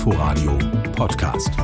Inforadio Podcast.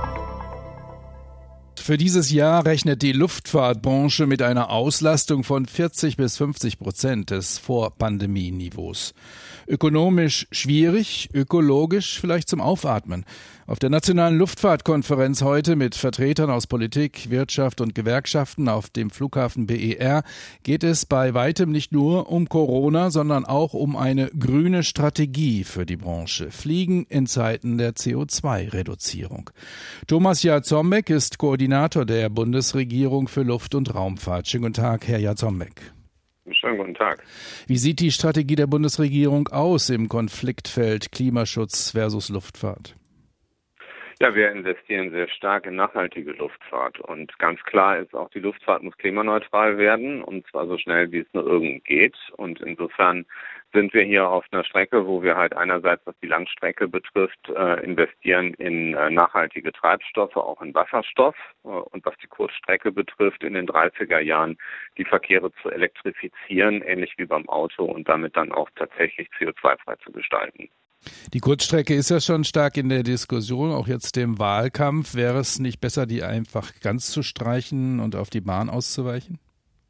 Für dieses Jahr rechnet die Luftfahrtbranche mit einer Auslastung von 40-50% des Vor-Pandemie-Niveaus. Ökonomisch schwierig, ökologisch vielleicht zum Aufatmen. Auf der Nationalen Luftfahrtkonferenz heute mit Vertretern aus Politik, Wirtschaft und Gewerkschaften auf dem Flughafen BER geht es bei weitem nicht nur um Corona, sondern auch um eine grüne Strategie für die Branche. Fliegen in Zeiten der CO2-Reduzierung. Thomas Jarzombeck ist Koordinator der Bundesregierung für Luft- und Raumfahrt. Schönen guten Tag, Herr Jarzombeck. Schönen guten Tag. Wie sieht die Strategie der Bundesregierung aus im Konfliktfeld Klimaschutz versus Luftfahrt? Ja, wir investieren sehr stark in nachhaltige Luftfahrt und ganz klar ist auch, die Luftfahrt muss klimaneutral werden und zwar so schnell, wie es nur irgend geht. Und insofern sind wir hier auf einer Strecke, wo wir halt einerseits, was die Langstrecke betrifft, investieren in nachhaltige Treibstoffe, auch in Wasserstoff und was die Kurzstrecke betrifft, in den 30er Jahren die Verkehre zu elektrifizieren, ähnlich wie beim Auto und damit dann auch tatsächlich CO2-frei zu gestalten. Die Kurzstrecke ist ja schon stark in der Diskussion, auch jetzt im Wahlkampf. Wäre es nicht besser, die einfach ganz zu streichen und auf die Bahn auszuweichen?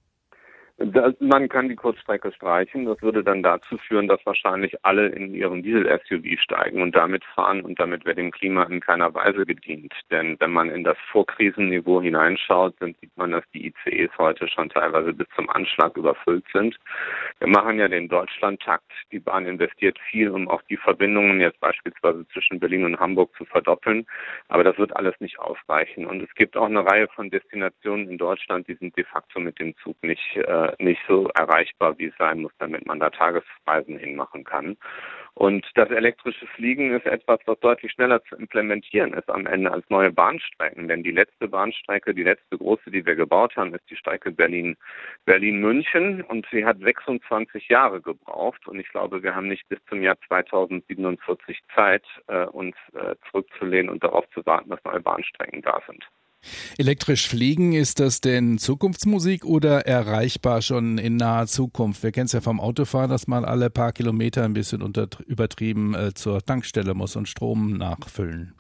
Man kann die Kurzstrecke streichen. Das würde dann dazu führen, dass wahrscheinlich alle in ihren Diesel-SUV steigen und damit fahren und damit wird dem Klima in keiner Weise gedient. Denn wenn man in das Vorkrisenniveau hineinschaut, dann sieht man, dass die ICEs heute schon teilweise bis zum Anschlag überfüllt sind. Wir machen ja den Deutschlandtakt. Die Bahn investiert viel, um auch die Verbindungen jetzt beispielsweise zwischen Berlin und Hamburg zu verdoppeln. Aber das wird alles nicht ausreichen. Und es gibt auch eine Reihe von Destinationen in Deutschland, die sind de facto mit dem Zug nicht so erreichbar, wie es sein muss, damit man da Tagesreisen hinmachen kann. Und das elektrische Fliegen ist etwas, was deutlich schneller zu implementieren ist am Ende als neue Bahnstrecken. Denn die letzte Bahnstrecke, die letzte große, die wir gebaut haben, ist die Strecke Berlin-München und sie hat 26 Jahre gebraucht. Und ich glaube, wir haben nicht bis zum Jahr 2047 Zeit, uns zurückzulehnen und darauf zu warten, dass neue Bahnstrecken da sind. Elektrisch fliegen, ist das denn Zukunftsmusik oder erreichbar schon in naher Zukunft? Wir kennen es ja vom Autofahren, dass man alle paar Kilometer ein bisschen übertrieben zur Tankstelle muss und Strom nachfüllen.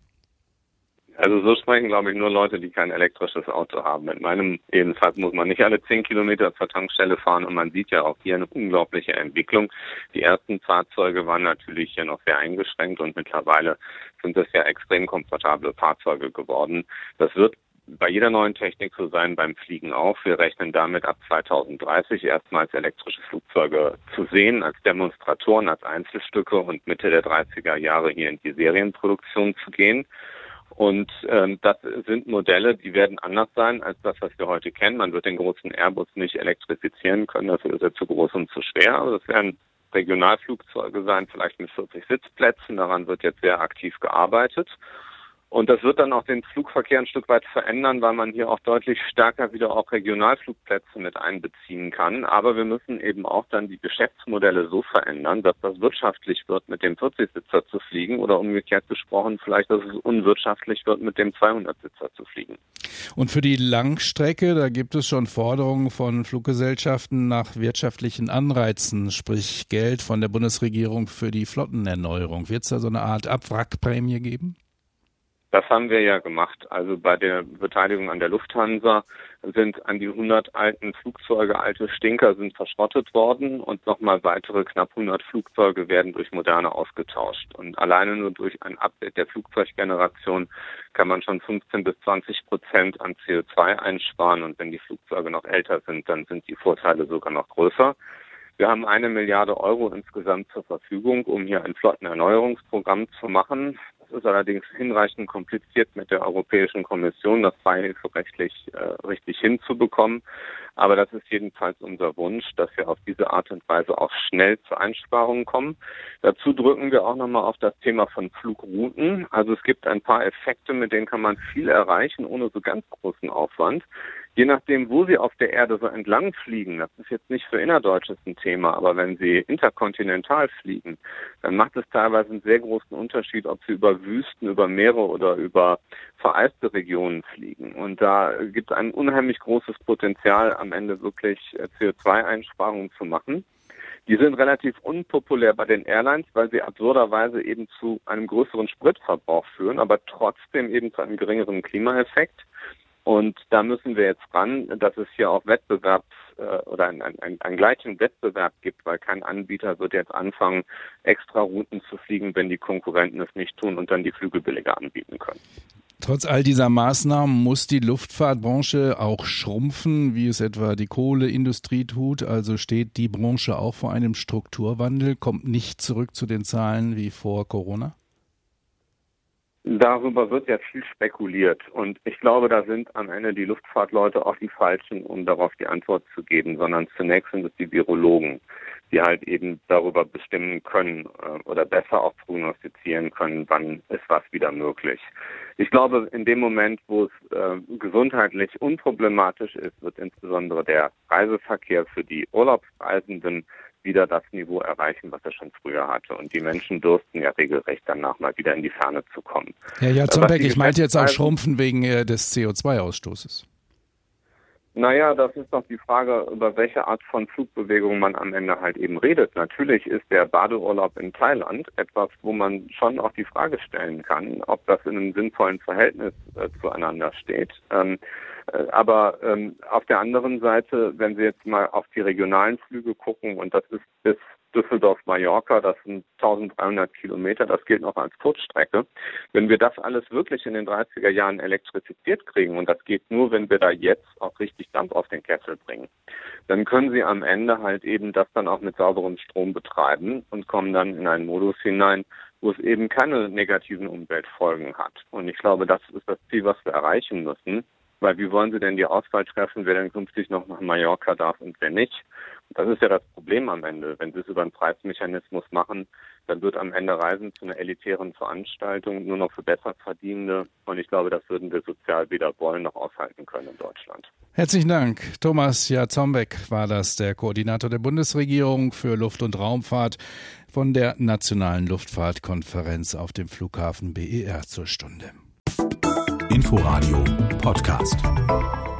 Also so sprechen, glaube ich, nur Leute, die kein elektrisches Auto haben. Mit meinem jedenfalls muss man nicht alle 10 Kilometer zur Tankstelle fahren und man sieht ja auch hier eine unglaubliche Entwicklung. Die ersten Fahrzeuge waren natürlich hier noch sehr eingeschränkt und mittlerweile sind das ja extrem komfortable Fahrzeuge geworden. Das wird bei jeder neuen Technik so sein, beim Fliegen auch. Wir rechnen damit ab 2030 erstmals elektrische Flugzeuge zu sehen, als Demonstratoren, als Einzelstücke und Mitte der 30er Jahre hier in die Serienproduktion zu gehen. Und das sind Modelle, die werden anders sein als das, was wir heute kennen. Man wird den großen Airbus nicht elektrifizieren können, dafür ist er zu groß und zu schwer. Also das werden Regionalflugzeuge sein, vielleicht mit 40 Sitzplätzen. Daran wird jetzt sehr aktiv gearbeitet. Und das wird dann auch den Flugverkehr ein Stück weit verändern, weil man hier auch deutlich stärker wieder auch Regionalflugplätze mit einbeziehen kann. Aber wir müssen eben auch dann die Geschäftsmodelle so verändern, dass das wirtschaftlich wird, mit dem 40-Sitzer zu fliegen oder umgekehrt gesprochen, vielleicht, dass es unwirtschaftlich wird, mit dem 200-Sitzer zu fliegen. Und für die Langstrecke, da gibt es schon Forderungen von Fluggesellschaften nach wirtschaftlichen Anreizen, sprich Geld von der Bundesregierung für die Flottenerneuerung. Wird es da so eine Art Abwrackprämie geben? Das haben wir ja gemacht. Also bei der Beteiligung an der Lufthansa sind an die 100 alten Flugzeuge, alte Stinker sind verschrottet worden und nochmal weitere knapp 100 Flugzeuge werden durch moderne ausgetauscht. Und alleine nur durch ein Update der Flugzeuggeneration kann man schon 15-20% an CO2 einsparen. Und wenn die Flugzeuge noch älter sind, dann sind die Vorteile sogar noch größer. Wir haben 1 Milliarde Euro insgesamt zur Verfügung, um hier ein Flottenerneuerungsprogramm zu machen. Das ist allerdings hinreichend kompliziert mit der Europäischen Kommission, das beihilferechtlich richtig hinzubekommen. Aber das ist jedenfalls unser Wunsch, dass wir auf diese Art und Weise auch schnell zu Einsparungen kommen. Dazu drücken wir auch nochmal auf das Thema von Flugrouten. Also es gibt ein paar Effekte, mit denen kann man viel erreichen, ohne so ganz großen Aufwand. Je nachdem, wo Sie auf der Erde so entlang fliegen, das ist jetzt nicht für Innerdeutsches ein Thema, aber wenn Sie interkontinental fliegen, dann macht es teilweise einen sehr großen Unterschied, ob Sie über Wüsten, über Meere oder über vereiste Regionen fliegen. Und da gibt es ein unheimlich großes Potenzial, am Ende wirklich CO2-Einsparungen zu machen. Die sind relativ unpopulär bei den Airlines, weil sie absurderweise eben zu einem größeren Spritverbrauch führen, aber trotzdem eben zu einem geringeren Klimaeffekt. Und da müssen wir jetzt ran, dass es hier auch oder einen gleichen Wettbewerb gibt, weil kein Anbieter wird jetzt anfangen, extra Routen zu fliegen, wenn die Konkurrenten es nicht tun und dann die Flüge billiger anbieten können. Trotz all dieser Maßnahmen muss die Luftfahrtbranche auch schrumpfen, wie es etwa die Kohleindustrie tut. Also steht die Branche auch vor einem Strukturwandel, kommt nicht zurück zu den Zahlen wie vor Corona? Darüber wird ja viel spekuliert und ich glaube, da sind am Ende die Luftfahrtleute auch die Falschen, um darauf die Antwort zu geben, sondern zunächst sind es die Virologen, die halt eben darüber bestimmen können oder besser auch prognostizieren können, wann ist was wieder möglich. Ich glaube, in dem Moment, wo es gesundheitlich unproblematisch ist, wird insbesondere der Reiseverkehr für die Urlaubsreisenden wieder das Niveau erreichen, was er schon früher hatte. Und die Menschen dürften ja regelrecht danach mal wieder in die Ferne zu kommen. Ja, Zombeck, ich meinte jetzt auch Schrumpfen wegen des CO2-Ausstoßes. Naja, das ist doch die Frage, über welche Art von Flugbewegung man am Ende halt eben redet. Natürlich ist der Badeurlaub in Thailand etwas, wo man schon auch die Frage stellen kann, ob das in einem sinnvollen Verhältnis zueinander steht. Aber auf der anderen Seite, wenn Sie jetzt mal auf die regionalen Flüge gucken, und das ist bis Düsseldorf-Mallorca, das sind 1300 Kilometer, das gilt noch als Kurzstrecke. Wenn wir das alles wirklich in den 30er Jahren elektrifiziert kriegen, und das geht nur, wenn wir da jetzt auch richtig Dampf auf den Kessel bringen, dann können Sie am Ende halt eben das dann auch mit sauberem Strom betreiben und kommen dann in einen Modus hinein, wo es eben keine negativen Umweltfolgen hat. Und ich glaube, das ist das Ziel, was wir erreichen müssen. Weil wie wollen Sie denn die Auswahl treffen, wer denn künftig noch nach Mallorca darf und wer nicht? Das ist ja das Problem am Ende. Wenn Sie es über einen Preismechanismus machen, dann wird am Ende Reisen zu einer elitären Veranstaltung nur noch für Besserverdienende. Und ich glaube, das würden wir sozial weder wollen noch aushalten können in Deutschland. Herzlichen Dank. Thomas Zombeck war das, der Koordinator der Bundesregierung für Luft- und Raumfahrt von der Nationalen Luftfahrtkonferenz auf dem Flughafen BER zur Stunde. Inforadio Podcast.